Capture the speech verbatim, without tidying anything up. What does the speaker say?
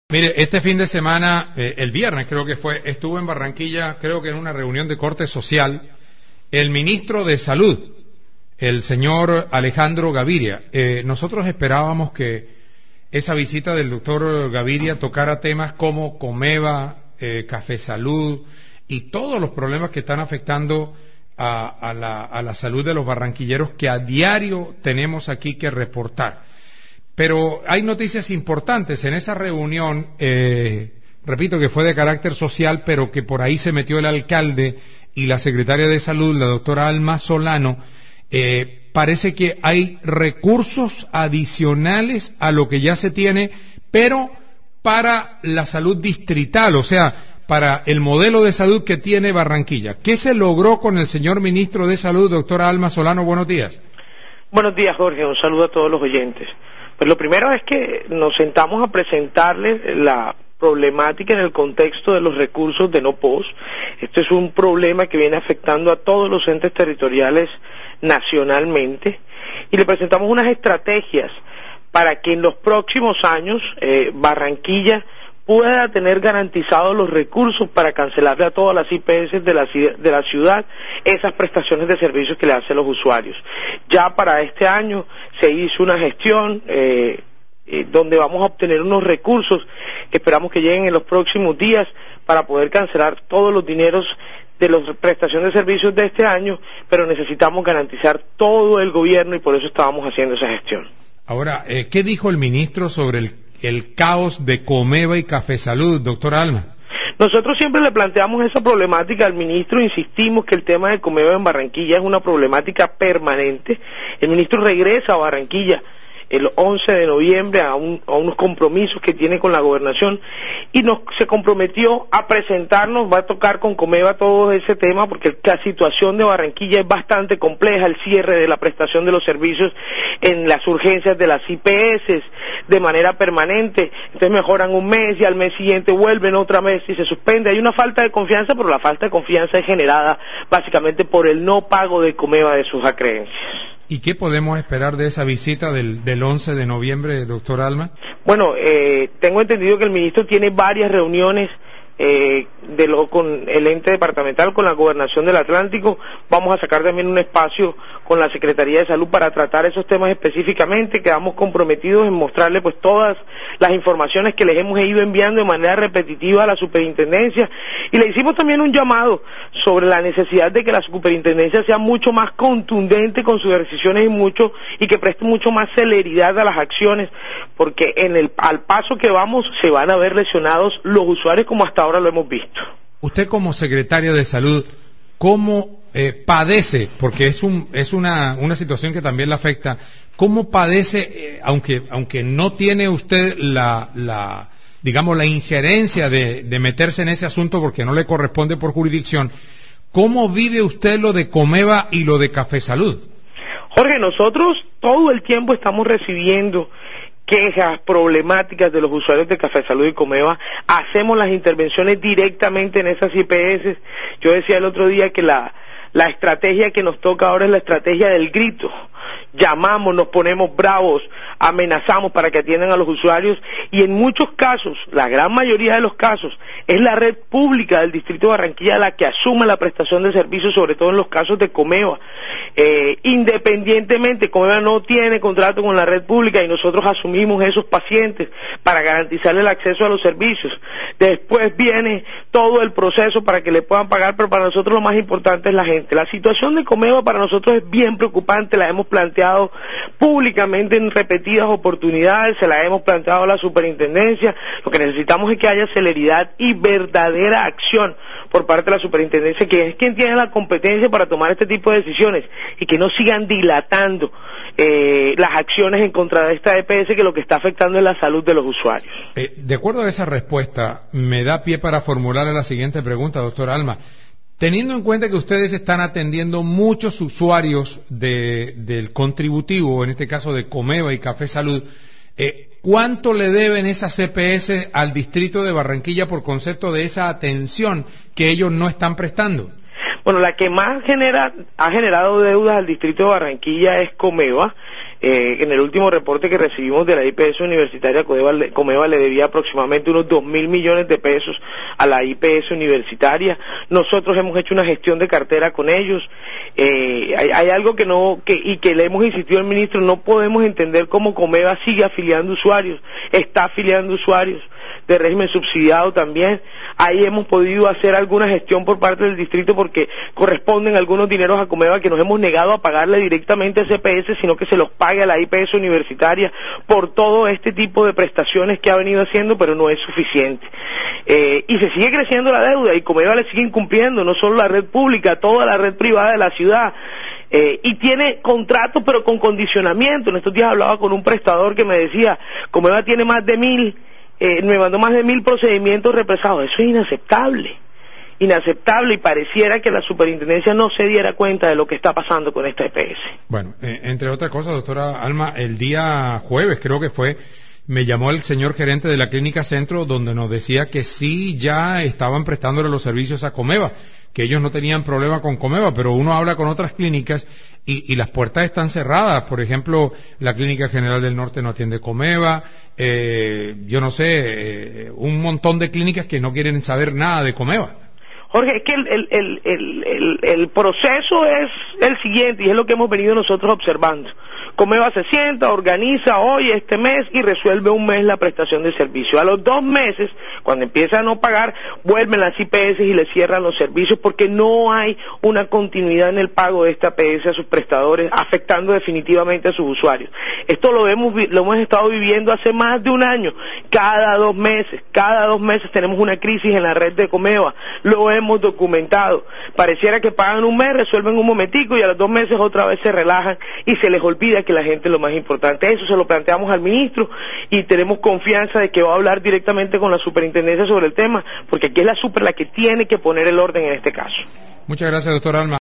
Mire, este fin de semana, eh, el viernes creo que fue, estuvo en Barranquilla, creo que en una reunión de corte social, el ministro de Salud, el señor Alejandro Gaviria. Eh, nosotros esperábamos que esa visita del doctor Gaviria tocara temas como Comeva, eh, Café Salud y todos los problemas que están afectando a, a, la, a la salud de los barranquilleros que a diario tenemos aquí que reportar. Pero hay noticias importantes en esa reunión, eh, repito que fue de carácter social, pero que por ahí se metió el alcalde y la secretaria de Salud, la doctora Alma Solano. Eh, parece que hay recursos adicionales a lo que ya se tiene, pero para la salud distrital, o sea, para el modelo de salud que tiene Barranquilla. ¿Qué se logró con el señor ministro de Salud, doctora Alma Solano? Buenos días. Buenos días, Jorge. Un saludo a todos los oyentes. Pues lo primero es que nos sentamos a presentarles la problemática en el contexto de los recursos de no P O S. Este es un problema que viene afectando a todos los entes territoriales nacionalmente y le presentamos unas estrategias para que en los próximos años eh, Barranquilla pueda tener garantizados los recursos para cancelarle a todas las I P S de la, de la ciudad esas prestaciones de servicios que le hacen los usuarios. Ya para este año se hizo una gestión eh, eh, donde vamos a obtener unos recursos que esperamos que lleguen en los próximos días para poder cancelar todos los dineros de las prestaciones de servicios de este año, pero necesitamos garantizar todo el gobierno y por eso estábamos haciendo esa gestión. Ahora, eh, ¿qué dijo el ministro sobre el el caos de Comeva y Café Salud, doctora Alma? Nosotros siempre le planteamos esa problemática al ministro, insistimos que el tema de Comeva en Barranquilla es una problemática permanente. El ministro regresa a Barranquilla el once de noviembre a, un, a unos compromisos que tiene con la gobernación y nos se comprometió a presentarnos, va a tocar con Comeva todo ese tema porque la situación de Barranquilla es bastante compleja, el cierre de la prestación de los servicios en las urgencias de las I P S de manera permanente, entonces mejoran un mes y al mes siguiente vuelven otra vez y se suspende. Hay una falta de confianza, pero la falta de confianza es generada básicamente por el no pago de Comeva de sus acreencias. ¿Y qué podemos esperar de esa visita del, del once de noviembre, doctor Alma? Bueno, eh, tengo entendido que el ministro tiene varias reuniones eh, de lo, con el ente departamental, con la gobernación del Atlántico. Vamos a sacar también un espacio con la Secretaría de Salud para tratar esos temas específicamente. Quedamos comprometidos en mostrarle pues todas las informaciones que les hemos ido enviando de manera repetitiva a la superintendencia y le hicimos también un llamado sobre la necesidad de que la superintendencia sea mucho más contundente con sus decisiones y mucho y que preste mucho más celeridad a las acciones porque en el al paso que vamos se van a ver lesionados los usuarios como hasta ahora lo hemos visto. Usted como secretario de Salud, ¿cómo eh, padece, porque es un es una una situación que también le afecta, cómo padece, eh, aunque aunque no tiene usted la la digamos la injerencia de, de meterse en ese asunto porque no le corresponde por jurisdicción, cómo vive usted lo de Comeva y lo de Café Salud? Jorge, nosotros todo el tiempo estamos recibiendo quejas, problemáticas de los usuarios de Café Salud y Comeva, hacemos las intervenciones directamente en esas I P S. Yo decía el otro día que la, la estrategia que nos toca ahora es la estrategia del grito. Llamamos, nos ponemos bravos, amenazamos para que atiendan a los usuarios y en muchos casos, la gran mayoría de los casos, es la red pública del Distrito de Barranquilla la que asume la prestación de servicios, sobre todo en los casos de Comeva. Eh, independientemente, Comeva no tiene contrato con la red pública y nosotros asumimos esos pacientes para garantizarle el acceso a los servicios. Después viene todo el proceso para que le puedan pagar, pero para nosotros lo más importante es la gente. La situación de Comeva para nosotros es bien preocupante, la hemos planteado públicamente en repetidas oportunidades, se la hemos planteado a la superintendencia. Lo que necesitamos es que haya celeridad y verdadera acción por parte de la superintendencia, que es quien tiene la competencia para tomar este tipo de decisiones y que no sigan dilatando eh, las acciones en contra de esta E P S que lo que está afectando es la salud de los usuarios. Eh, de acuerdo a esa respuesta, me da pie para formularle la siguiente pregunta, doctor Alma. Teniendo en cuenta que ustedes están atendiendo muchos usuarios de, del contributivo, en este caso de Comeva y Café Salud, eh, ¿cuánto le deben esas E P S al distrito de Barranquilla por concepto de esa atención que ellos no están prestando? Bueno, la que más genera, ha generado deudas al distrito de Barranquilla es Comeva. Eh, en el último reporte que recibimos de la I P S Universitaria, Comeva, Comeva le debía aproximadamente unos dos mil millones de pesos a la I P S Universitaria. Nosotros hemos hecho una gestión de cartera con ellos. Eh, hay, hay algo que no, que, y que le hemos insistido al ministro, no podemos entender cómo Comeva sigue afiliando usuarios, está afiliando usuarios de régimen subsidiado también. Ahí hemos podido hacer alguna gestión por parte del distrito porque corresponden algunos dineros a Comeva que nos hemos negado a pagarle directamente a C P S, sino que se los pague a la I P S Universitaria por todo este tipo de prestaciones que ha venido haciendo, pero no es suficiente. Eh, y se sigue creciendo la deuda y Comeva le sigue incumpliendo, no solo la red pública, toda la red privada de la ciudad. Eh, y tiene contratos pero con condicionamiento. En estos días hablaba con un prestador que me decía, Comeva tiene más de mil Eh, me mandó más de mil procedimientos represados. Eso es inaceptable, inaceptable, y pareciera que la superintendencia no se diera cuenta de lo que está pasando con esta E P S. Bueno, eh, entre otras cosas, doctora Alma, el día jueves creo que fue, me llamó el señor gerente de la Clínica Centro, donde nos decía que sí ya estaban prestándole los servicios a Comeva, que ellos no tenían problema con Comeva, pero uno habla con otras clínicas y, y las puertas están cerradas. Por ejemplo, la Clínica General del Norte no atiende Comeva, eh, yo no sé, eh, un montón de clínicas que no quieren saber nada de Comeva. Jorge, es que el, el, el, el, el, el proceso es el siguiente, y es lo que hemos venido nosotros observando. Comeva se sienta, organiza hoy, este mes, y resuelve un mes la prestación de servicio. A los dos meses, cuando empieza a no pagar, vuelven las I P S y le cierran los servicios porque no hay una continuidad en el pago de esta P S a sus prestadores, afectando definitivamente a sus usuarios. Esto lo hemos, lo hemos estado viviendo hace más de un año. Cada dos meses, cada dos meses tenemos una crisis en la red de Comeva. Lo hemos documentado. Pareciera que pagan un mes, resuelven un momentico y a los dos meses otra vez se relajan y se les olvida que la gente es lo más importante. Eso se lo planteamos al ministro y tenemos confianza de que va a hablar directamente con la superintendencia sobre el tema, porque aquí es la super la que tiene que poner el orden en este caso. Muchas gracias, doctor Alma.